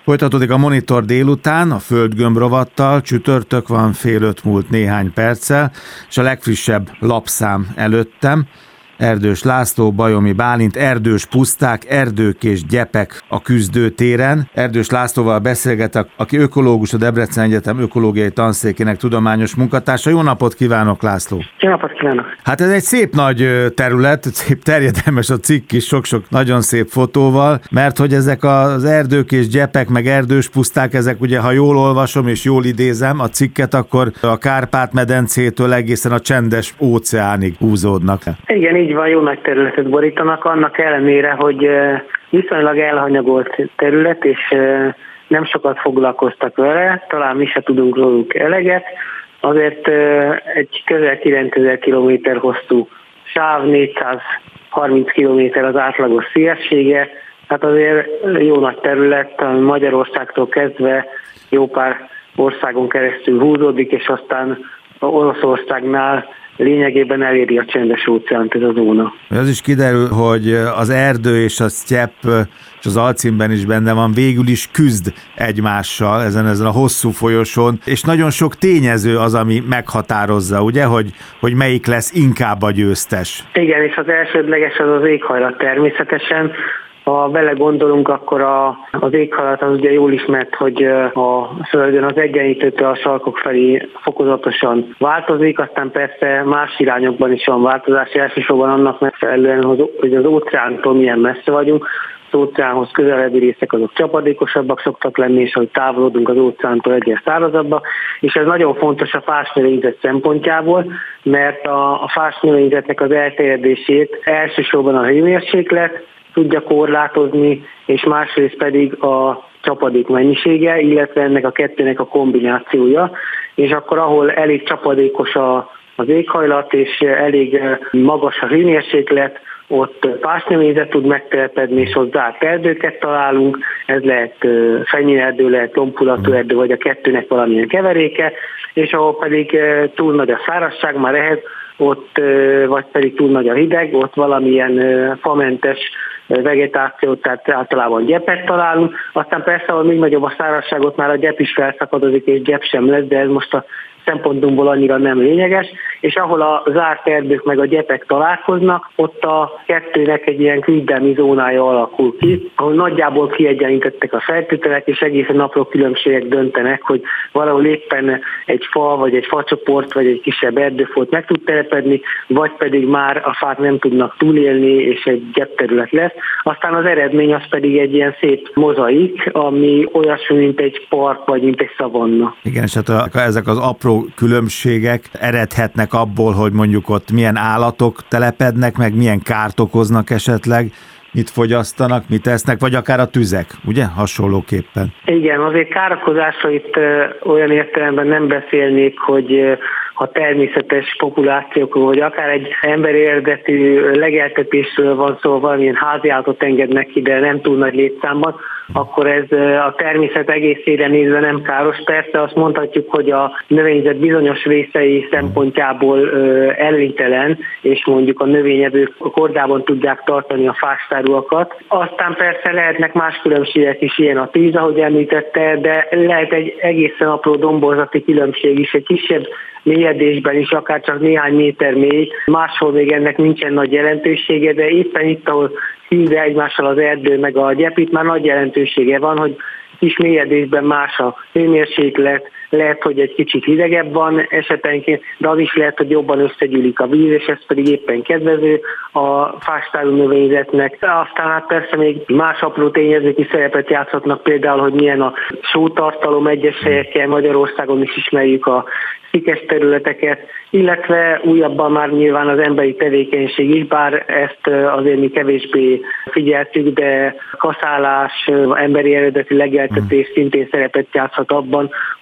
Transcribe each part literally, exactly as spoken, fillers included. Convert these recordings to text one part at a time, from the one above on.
Folytatódik a Monitor délután a Földgömb rovattal, csütörtök van, fél öt múlt néhány perccel, és a legfrissebb lapszám előttem. Erdős László, Bajomi Bálint, erdős puszták, erdők és gyepek a küzdőtéren. Erdős Lászlóval beszélgetek, aki ökológus, a Debrecen Egyetem ökológiai tanszékének tudományos munkatársa. Jó napot kívánok, László! Jó napot kívánok! Hát ez egy szép nagy terület, szép terjedelmes a cikk is, sok-sok nagyon szép fotóval, mert hogy ezek az erdők és gyepek, meg erdős puszták, ezek ugye, ha jól olvasom és jól idézem a cikket, akkor a Kárpát-medencétől egészen a Csendes óceánig húzódnak. Igen, így van, jó nagy területet borítanak, annak ellenére, hogy viszonylag elhanyagolt terület, és nem sokat foglalkoztak vele, talán mi se tudunk róluk eleget, azért egy közel kilencezer kilométer hosszú sáv, négyszázharminc kilométer az átlagos szélessége, hát azért jó nagy terület, Magyarországtól kezdve jó pár országon keresztül húzódik, és aztán Oroszországnál lényegében eléri a Csendes óceánt ez a zóna. Az is kiderül, hogy az erdő és a sztyepp, és az alcímben is benne van, végül is küzd egymással ezen, ezen a hosszú folyosón, és nagyon sok tényező az, ami meghatározza, ugye, hogy, hogy melyik lesz inkább a győztes. Igen, és az elsődleges az az éghajlat természetesen. Ha belegondolunk, akkor a, az éghajlat az ugye jól ismert, hogy a Földön az egyenlítőtől a sarkok felé fokozatosan változik, aztán persze más irányokban is van változás, elsősorban annak megfelelően, hogy az óceántól milyen messze vagyunk. Az óceánhoz közelebbi részek azok csapadékosabbak szoktak lenni, és ahogy távolodunk az óceántól egyre szárazabbak, és ez nagyon fontos a fásnövényzet szempontjából, mert a, a fásnövényzetnek az elterjedését elsősorban a hőmérséklet tudja korlátozni, és másrészt pedig a csapadék mennyisége, illetve ennek a kettőnek a kombinációja, és akkor ahol elég csapadékos a, az éghajlat, és elég magas a hőmérséklet, ott fásnövényzet tud megtelepedni, és ott zárt erdőket találunk, ez lehet fenyőerdő, lehet lombhulatú erdő, vagy a kettőnek valamilyen keveréke, és ahol pedig túl nagy a szárazság, már ehhez ott, vagy pedig túl nagy a hideg, ott valamilyen famentes vegetációt, tehát általában gyepet találunk. Aztán persze, ahol még nagyobb a szárazságot, már a gyep is felszakadozik, és gyep sem lesz, de ez most a szempontunkból annyira nem lényeges, és ahol a zárt erdők meg a gyepek találkoznak, ott a kettőnek egy ilyen küzdelmi zónája alakul ki, ahol nagyjából kiegyenlítettek a feltételek, és egészen apró különbségek döntenek, hogy valahol éppen egy fa, vagy egy facsoport, vagy egy kisebb erdőfolt meg tud telepedni, vagy pedig már a fák nem tudnak túlélni, és egy gyepterület lesz. Aztán az eredmény az pedig egy ilyen szép mozaik, ami olyasmi, mint egy park, vagy mint egy szavanna. Igen, és hát ezek az apró különbségek eredhetnek abból, hogy mondjuk ott milyen állatok telepednek, meg milyen kárt okoznak esetleg, mit fogyasztanak, mit esznek, vagy akár a tüzek, ugye? Hasonlóképpen. Igen, azért károkozásra itt olyan értelemben nem beszélnék, hogy ha természetes populációkról, vagy akár egy emberi eredetű legeltetésről van szó, valamilyen háziállatot engednek ide nem túl nagy létszámban, akkor ez a természet egészére nézve nem káros. Persze azt mondhatjuk, hogy a növényzet bizonyos részei szempontjából előnytelen, és mondjuk a növényevők kordában tudják tartani a fástárúakat. Aztán persze lehetnek más különbségek is, ilyen a tűz, ahogy említette, de lehet egy egészen apró domborzati különbség is, egy kisebb mélyedésben is, akár csak néhány méter mély, máshol még ennek nincsen nagy jelentősége, de éppen itt, ahol szűzve egymással az erdő meg a gyep, itt már nagy jelentősége van, hogy kis mélyedésben más a hőmérséklet, lehet, hogy egy kicsit hidegebb van esetenként, de az is lehet, hogy jobban összegyűlik a víz, és ez pedig éppen kedvező a fástárú növényzetnek. Aztán hát persze még más apró tényezők is szerepet játszhatnak, például, hogy milyen a sótartalom egyes helyeken, Magyarországon is ismerjük a szikes területeket, illetve újabban már nyilván az emberi tevékenység is, bár ezt azért mi kevésbé figyeltük, de kaszálás, emberi eredetű legeltetés szintén szerepet játszhat abban,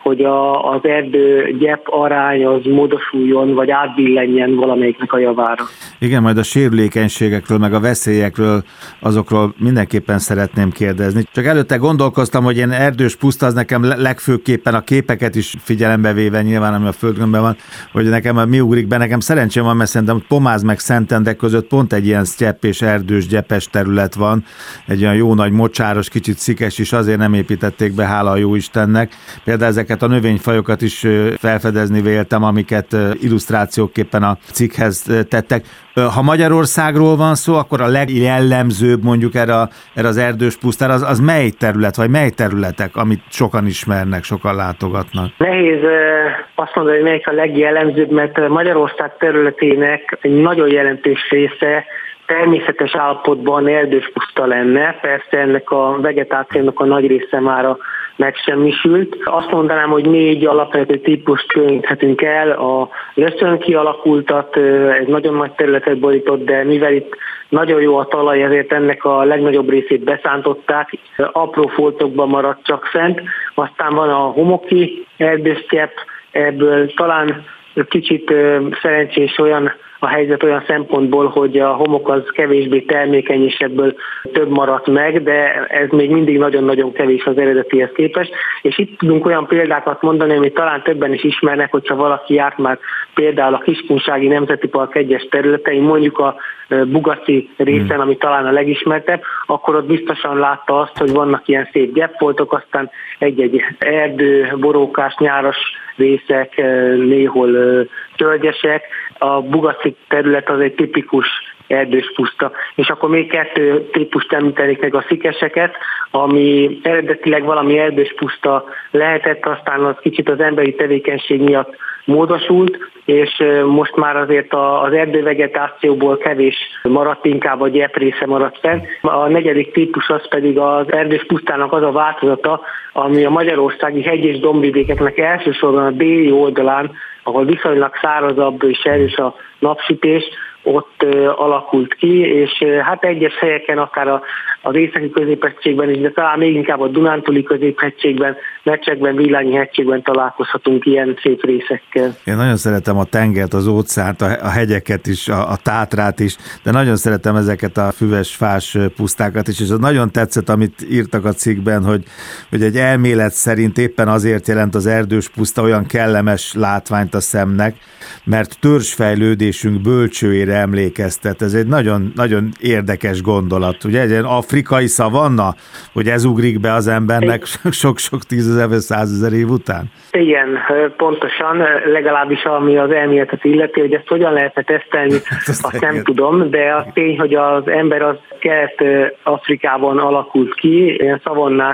hogy a, az erdő-gyep arány az módosuljon, vagy átbillenjen valamelyiknek a javára. Igen, majd a sérülékenységekről, meg a veszélyekről, azokról mindenképpen szeretném kérdezni. Csak előtte gondolkoztam, hogy én erdős puszta, az nekem legfőképpen a képeket is figyelembe véve, nyilván ami a földgömbben van, hogy nekem mi ugrik be, nekem szerencsém van, mert szerintem Pomáz meg Szentendek között pont egy ilyen sztyepp és erdős, gyepes terület van, egy olyan jó nagy mocsáros, kicsit szikes is, azért nem építették be, hála a jó Istennek. Például ezeket a növényfajokat is felfedezni véltem, amiket illusztrációképpen a cikkhez tettek. Ha Magyarországról van szó, akkor a legjellemzőbb mondjuk erre, a, erre az erdős pusztára, az, az mely terület, vagy mely területek, amit sokan ismernek, sokan látogatnak? Nehéz azt mondani, hogy melyik a legjellemzőbb, mert Magyarország területének egy nagyon jelentős része természetes állapotban erdős puszta lenne, persze ennek a vegetációnak a nagy része már a megsemmisült. Azt mondanám, hogy négy alapvető típust különíthetünk el. A löszön kialakultat, egy nagyon nagy területet borított, de mivel itt nagyon jó a talaj, ezért ennek a legnagyobb részét beszántották, apró foltokban maradt csak fent. Aztán van a homoki erdősztyepp, ebből talán kicsit szerencsés olyan a helyzet olyan szempontból, hogy a homok az kevésbé termékeny, és ebből több maradt meg, de ez még mindig nagyon-nagyon kevés az eredetihez képest. És itt tudunk olyan példákat mondani, amit talán többen is ismernek, hogyha valaki járt már például a Kiskunsági Nemzeti Park egyes területein, mondjuk a Bugaci részen, ami talán a legismertebb, akkor ott biztosan látta azt, hogy vannak ilyen szép gyeppfoltok, aztán egy-egy erdő, borókás, nyáras részek, néhol tölgyesek. A Bugaci terület az egy tipikus erdős puszta. És akkor még kettő típust említenék meg, a szikeseket, ami eredetileg valami erdős puszta lehetett, aztán az kicsit az emberi tevékenység miatt módosult, és most már azért az erdővegetációból kevés maradt, inkább a gyep része maradt fenn. A negyedik típus az pedig az erdős pusztának az a változata, ami a magyarországi hegy- és dombvidékeknek elsősorban a déli oldalán, ahol viszonylag szárazabb és erős a napsütés, ott alakult ki, és hát egyes helyeken, akár a, az északi középhegységben is, de talán még inkább a Dunántúli középhegységben, Mecsekben, Villányi hegységben találkozhatunk ilyen szép részekkel. Én nagyon szeretem a tengert, az óceánt, a hegyeket is, a, a Tátrát is, de nagyon szeretem ezeket a füves, fás pusztákat is, és az nagyon tetszett, amit írtak a cikkben, hogy, hogy egy elmélet szerint éppen azért jelent az erdős puszta olyan kellemes látványt a szemnek, mert törzsfejlődésünk bölcsőjére emlékeztet. Ez egy nagyon, nagyon érdekes gondolat. Ugye egy ilyen afrikai szavanna, hogy ez ugrik be az embernek sok-sok tízezer vagy százezer év után? Igen, pontosan, legalábbis ami az elméletet illeti, hogy ezt hogyan lehetne tesztelni, azt, azt nem tudom, de az tény, hogy az ember az Kelet-Afrikában alakult ki, ilyen szavannás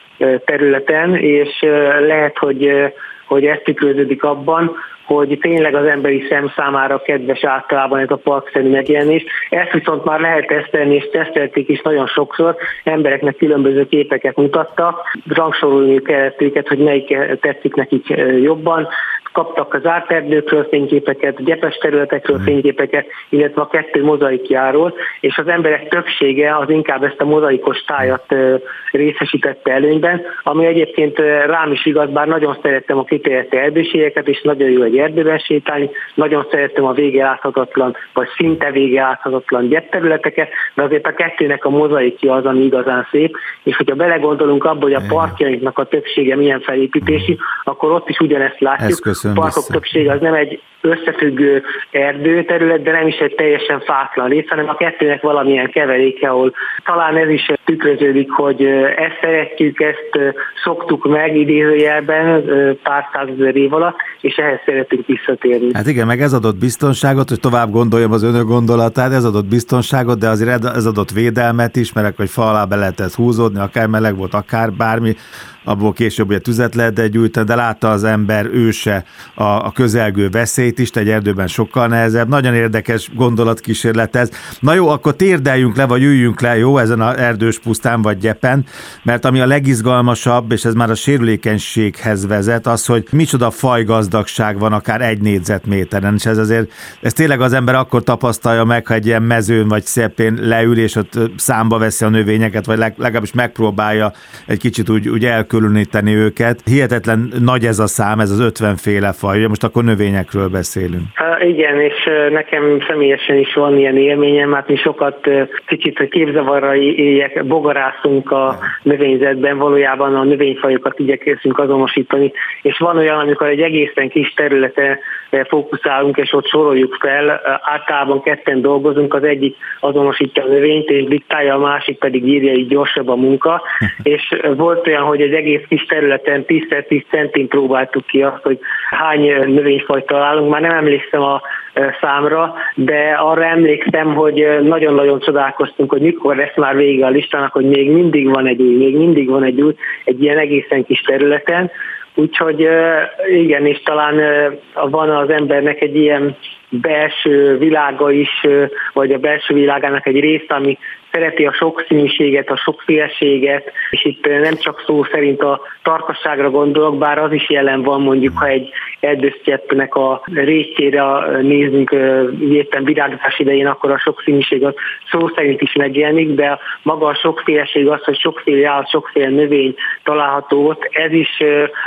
területen, és lehet, hogy, hogy ez tükröződik abban, hogy tényleg az emberi szem számára kedves általában ez a parkszerű megjelenés. Ezt viszont már lehet tesztelni, és tesztelték is nagyon sokszor. Embereknek különböző képeket mutattak, rangsorolni kellett őket, hogy melyik tetszik nekik jobban. Kaptak az zárt erdőkről fényképeket, gyepes területekről fényképeket, illetve a kettő mozaikjáról, és az emberek többsége az inkább ezt a mozaikos tájat részesítette előnyben, ami egyébként rám is igaz, bár nagyon szerettem a kiterjedt erdőségeket, és nagyon jó egy erdőben sétálni, nagyon szerettem a vége láthatatlan, vagy szinte vége láthatatlan gyepterületeket, de azért a kettőnek a mozaikja az, ami igazán szép, és hogyha belegondolunk abba, hogy a parkjainknak a többsége milyen felépítési, akkor ott is ugyanezt látjuk. A parkok többsége az nem egy összefüggő erdőterület, de nem is egy teljesen fátlan rész, hanem a kettőnek valamilyen keveréke, ahol talán ez is tükröződik, hogy ezt szeretjük, ezt szoktuk meg idézőjelben pár százezer év alatt, és ehhez szeretünk visszatérni. Hát igen, meg ez adott biztonságot, hogy tovább gondoljam az önök gondolatát, ez adott biztonságot, de azért ez adott védelmet is, mert hogy fa alá be lehetett húzódni, akár meleg volt, akár bármi, abból később ugye tüzet lehet gyújtani, de látta az ember őse a, a közelgő veszélyt itt egy erdőben sokkal nehezebb. Nagyon érdekes gondolatkísérlet ez. Na jó, akkor térdeljünk le, vagy üljünk le, jó, ezen az erdős pusztán vagy gyepen, mert ami a legizgalmasabb, és ez már a sérülékenységhez vezet, az, hogy micsoda fajgazdagság van akár egy négyzetméteren, és ez azért, ez tényleg az ember akkor tapasztalja meg, ha egy ilyen mezőn vagy szépén leül, és ott számba veszi a növényeket, vagy legalábbis megpróbálja egy kicsit úgy, úgy elkülöníteni őket. Hihetetlen nagy ez a szám, ez az ötven féle faj. Most akkor növényekről beszélünk. Uh, igen, és nekem személyesen is van ilyen élményem, hát mi sokat kicsit képzavarra éljek, bogarászunk a növényzetben, valójában a növényfajokat igyekezünk azonosítani, és van olyan, amikor egy egészen kis területen fókuszálunk, és ott soroljuk fel, általában ketten dolgozunk, az egyik azonosítja a növényt, és diktálja, a másik pedig írja, így gyorsabb a munka, és volt olyan, hogy egy egész kis területen tíz tíz centin próbáltuk ki azt, hogy hány növényfajt találunk, már nem emlékszem a számra, de arra emlékszem, hogy nagyon-nagyon csodálkoztunk, hogy mikor lesz már vége a listának, hogy még mindig van egy új, még mindig van egy új, egy ilyen egészen kis területen. Úgyhogy igen, és talán van az embernek egy ilyen belső világa is, vagy a belső világának egy része, ami szereti a sokszínűséget, a sokféleséget, és itt nem csak szó szerint a tarkasságra gondolok, bár az is jelen van, mondjuk, ha egy erdősztyeppnek a rétjére nézünk éppen virágzás idején, akkor a sokszínűség az szó szerint is megjelenik, de maga a sokféleség az, hogy sokféle állat, sokféle növény található ott, ez is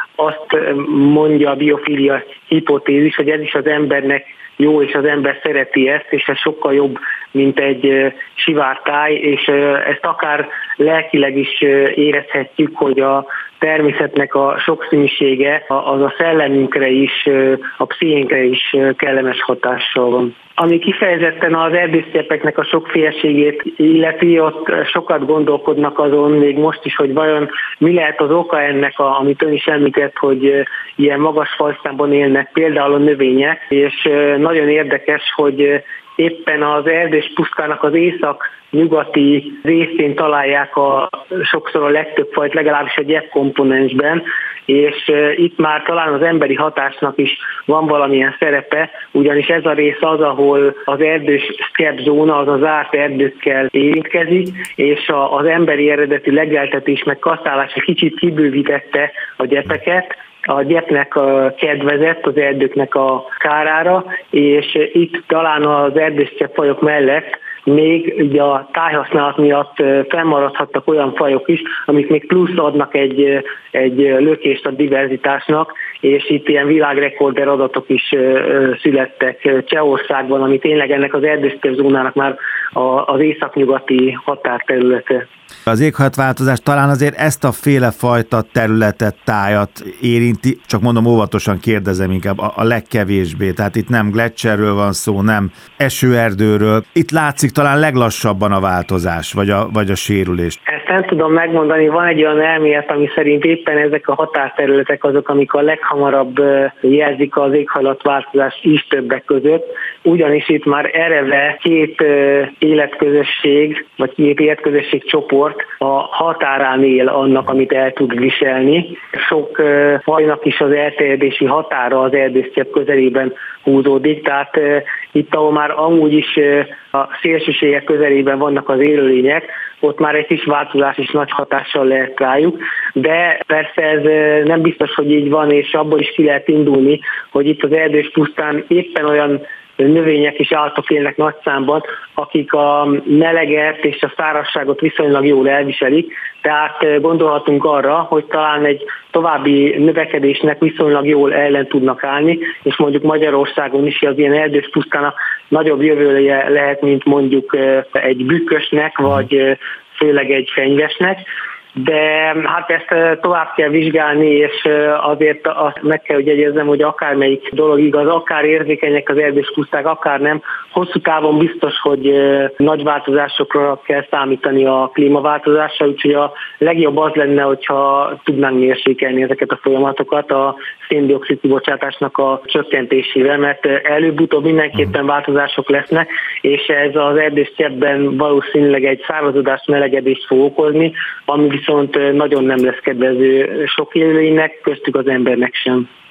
azt mondja a biofília hipotézis, hogy ez is az embernek jó, és az ember szereti ezt, és ez sokkal jobb, mint egy sivártáj, és ezt akár lelkileg is érezhetjük, hogy a természetnek a sokszínűsége az a szellemünkre is, a pszichénkre is kellemes hatással van. Ami kifejezetten az erdősztyeppeknek a sokféleségét illeti, ott sokat gondolkodnak azon még most is, hogy vajon mi lehet az oka ennek, a, amit ön is említett, hogy ilyen magas fajszámban élnek például a növények, és nagyon érdekes, hogy éppen az erdős pusztának az észak-nyugati részén találják a, sokszor a legtöbb fajt, legalábbis a gyepp komponensben, és itt már talán az emberi hatásnak is van valamilyen szerepe, ugyanis ez a rész az, ahol az erdős sztyepp zóna, az az zárt erdőkkel érintkezik, és az emberi eredetű legeltetés meg kaszálás egy kicsit kibővítette a gyeppeket, a gyeppnek kedvezett az erdőknek a kárára, és itt talán az erdősztyeppfajok mellett még ugye a tájhasználat miatt fennmaradhattak olyan fajok is, amik még plusz adnak egy, egy lökést a diverzitásnak, és itt ilyen világrekorder adatok is születtek Csehországban, ami tényleg ennek az erdősztyepp zónának már az északnyugati határterülete. Az éghajlatváltozás talán azért ezt a féle fajta területet, tájat érinti, csak mondom óvatosan kérdezem inkább a, a legkevésbé, tehát itt nem gleccserről van szó, nem esőerdőről. Itt látszik talán leglassabban a változás, vagy a, vagy a sérülés. Ezt nem tudom megmondani, van egy olyan elmélet, ami szerint éppen ezek a határterületek azok, amik a leghamarabb jelzik az éghajlatváltozást is többek között, ugyanis itt már eleve két életközösség, vagy két életközösség csoport a határán él annak, amit el tud viselni. Sok fajnak is az elterjedési határa az erdősztyepp közelében húzódik, tehát itt, ahol már amúgy is a szélsőségek közelében vannak az élőlények, ott már egy kis változás is nagy hatással lehet rájuk, de persze ez nem biztos, hogy így van, és abból is ki lehet indulni, hogy itt az erdős pusztán éppen olyan növények és állatok élnek nagy számban, akik a meleget és a szárazságot viszonylag jól elviselik, tehát gondolhatunk arra, hogy talán egy további növekedésnek viszonylag jól ellen tudnak állni, és mondjuk Magyarországon is az ilyen erdős pusztának nagyobb jövője lehet, mint mondjuk egy bükkösnek, vagy főleg egy fenyvesnek. De hát ezt tovább kell vizsgálni, és azért azt meg kell, hogy jegyezzem, hogy akármelyik dolog igaz, akár érzékenyek az erdős puszták, akár nem, hosszú távon biztos, hogy nagy változásokra kell számítani a klímaváltozásra, úgyhogy a legjobb az lenne, hogyha tudnánk mérsékelni ezeket a folyamatokat a szén-dioxid kibocsátásnak a csökkentésével, mert előbb-utóbb mindenképpen változások lesznek, és ez az erdősztyeppben valószínűleg egy szárazodást, melegedést fog okozni, ami viszont nagyon nem lesz kedvező sok élőlénynek, köztük az embernek sem.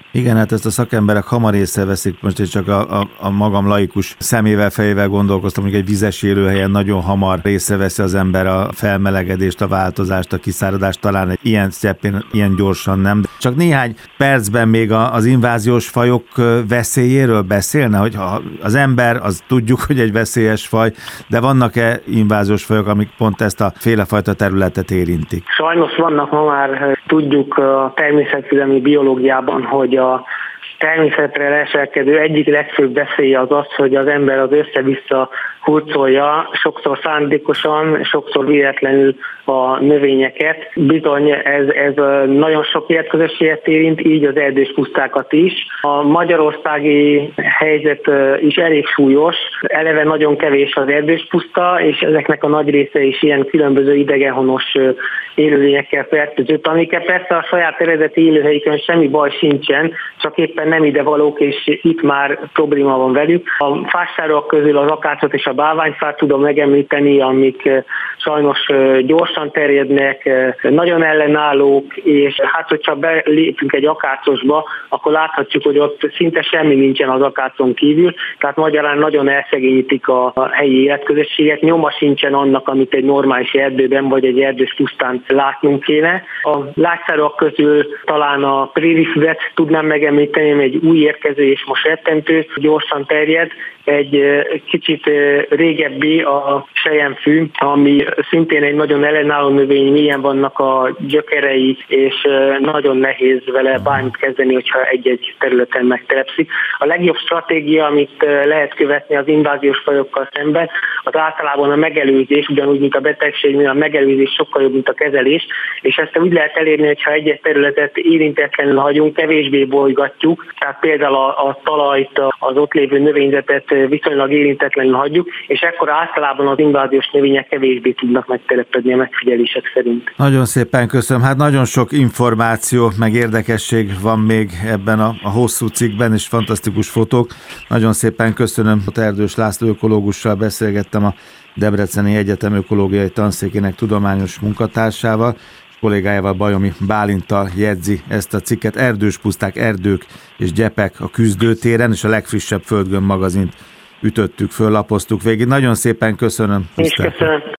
Igen, hát ezt a szakemberek hamar észreveszik, most én csak a, a, a magam laikus szemével, fejével gondolkoztam, hogy egy vizes élőhelyen nagyon hamar észreveszi az ember a felmelegedést, a változást, a kiszáradást, talán egy ilyen sztyeppén, ilyen gyorsan nem. Csak néhány percben még az inváziós fajok veszélyéről beszélne, hogy ha az ember, az tudjuk, hogy egy veszélyes faj, de vannak-e inváziós fajok, amik pont ezt a félefajta területet érintik? Sajnos vannak, ma már tudjuk a természetvédelmi biológiában, hogy a természetre leselkedő egyik legfőbb veszélye az az, hogy az ember az össze-vissza hurcolja, sokszor szándékosan, sokszor véletlenül a növényeket. Bizony ez, ez nagyon sok életközösséget érint, így az erdős pusztákat is. A magyarországi helyzet is elég súlyos, eleve nagyon kevés az erdős puszta, és ezeknek a nagy része is ilyen különböző idegenhonos élőlényekkel fertőzött, amikkel persze a saját eredeti élőhelyükön semmi baj sincsen, csak éppen nem ide valók, és itt már probléma van velük. A fásárok közül az akácot és a bálványfát tudom megemlíteni, amik sajnos gyorsan terjednek, nagyon ellenállók, és hát hogyha belépünk egy akácosba, akkor láthatjuk, hogy ott szinte semmi nincsen az akácon kívül, tehát magyarán nagyon elszegényítik a helyi életközösséget, nyoma sincsen annak, amit egy normális erdőben vagy egy erdős pusztán látnunk kéne. A lágyszárúak közül talán a prérifüvet tudnám megemlíteni, egy új érkező és most rettentő, gyorsan terjed. Egy kicsit régebbi a selyemfű, ami szintén egy nagyon ellenálló növény, milyen vannak a gyökerei, és nagyon nehéz vele bármit kezdeni, hogyha egy-egy területen megtelepszik. A legjobb stratégia, amit lehet követni az inváziós fajokkal szemben, az általában a megelőzés, ugyanúgy, mint a betegségnél, a megelőzés sokkal jobb, mint a kezelés, és ezt úgy lehet elérni, hogyha egy-egy területet érintetlenül hagyunk, kevésbé bolygatjuk, tehát például a, a talajt, az ott lévő növényzetet viszonylag érintetlenül hagyjuk, és ekkor általában az inváziós növények kevésbé tudnak megtelepedni a megfigyelések szerint. Nagyon szépen köszönöm. Hát nagyon sok információ, meg érdekesség van még ebben a, a hosszú cikkben, és fantasztikus fotók. Nagyon szépen köszönöm. Erdős László ökológussal beszélgettem, a Debreceni Egyetem ökológiai tanszékének tudományos munkatársával, kollégájával, Bajomi Bálinttal jegyzi ezt a cikket. Erdős puszták, erdők és gyepek a küzdőtéren, és a legfrissebb Földgömb magazint ütöttük föl, lapoztuk végig. Nagyon szépen köszönöm. És köszönöm.